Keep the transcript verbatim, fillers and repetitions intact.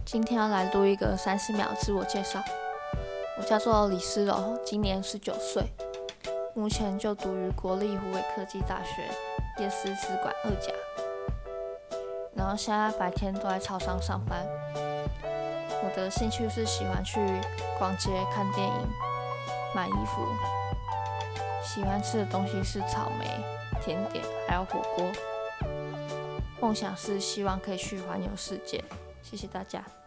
今天要来录一个三十秒自我介绍。我叫做李思柔，今年十九岁，目前就读于国立湖北科技大学夜思资管二甲，然后现在白天都在超商上班。我的兴趣是喜欢去逛街、看电影、买衣服，喜欢吃的东西是草莓、甜点还有火锅。梦想是希望可以去环游世界。谢谢大家。